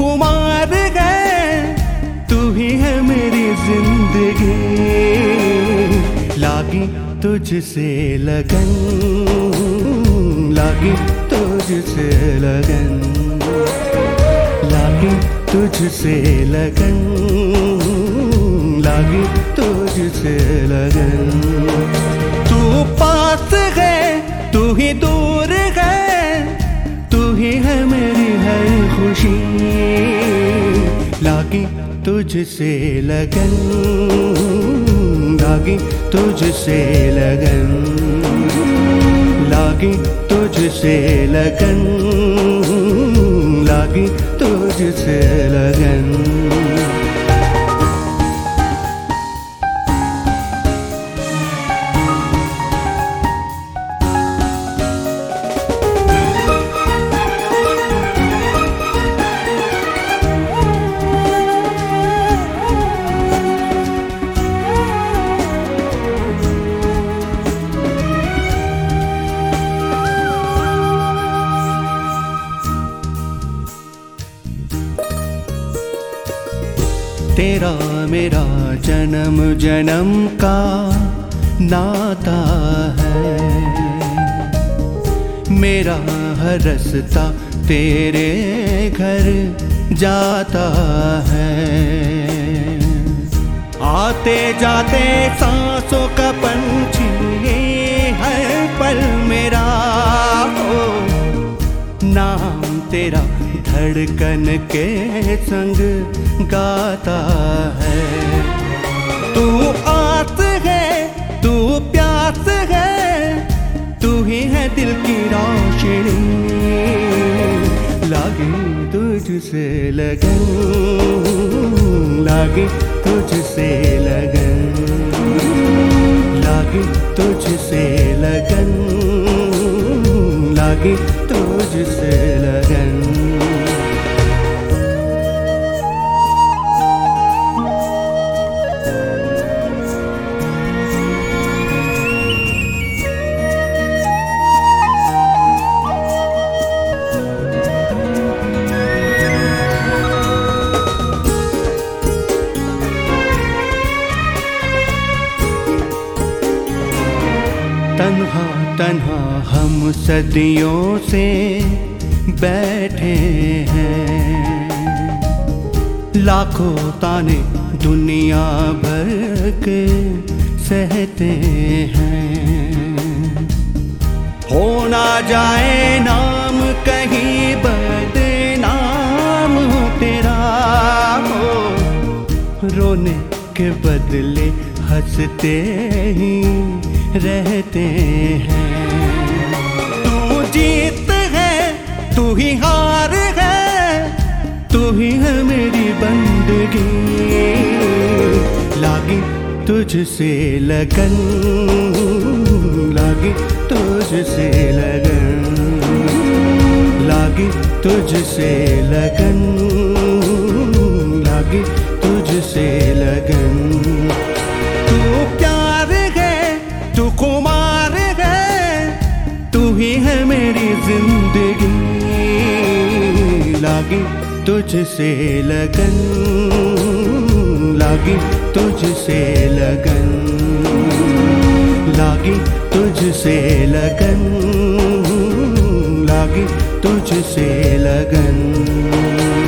खुमार है, तू ही है मेरी जिंदगी। लागी तुझसे लगन, लागी तुझसे लगन, लागी तुझसे लगन, लागी तुझसे लगन। तू पास है, तू ही दूर है, तू ही है मेरी हर खुशी। लागी तुझसे लगन, लागी तुझसे लगन, लागी तुझसे लगन, लागी तुझसे लगन। तेरा मेरा जन्म जन्म का नाता है, मेरा हर रास्ता तेरे घर जाता है। आते जाते सांसों का पंछी है पर मेरा हो, नाम तेरा धड़कन के संग गाता है। तू आस है, तू प्यास है, तू ही है दिल की रोशनी। लागी तुझसे लगन, लागी तुझसे लगन, लागी तुझसे लगन, लागी तुझसे लगन। तन्हा तन्हा हम सदियों से बैठे हैं, लाखों ताने दुनिया भर के सहते हैं। हो ना जाए नाम कहीं बदनाम हो तेरा हो, रोने के बदले हंसते ही रहते हैं। तू जीत है, तू ही हार है, तू ही है मेरी बंदगी। लागी तुझसे लगन, लागी तुझसे लगन, लागी तुझसे लगन, लागी तुझसे लगन। तू प्यार है, तू खुमार है, तू ही है मेरी जिंदगी। लागी तुझसे लगन, लागी तुझसे लगन, लागी तुझसे लगन, लागी तुझसे लगन।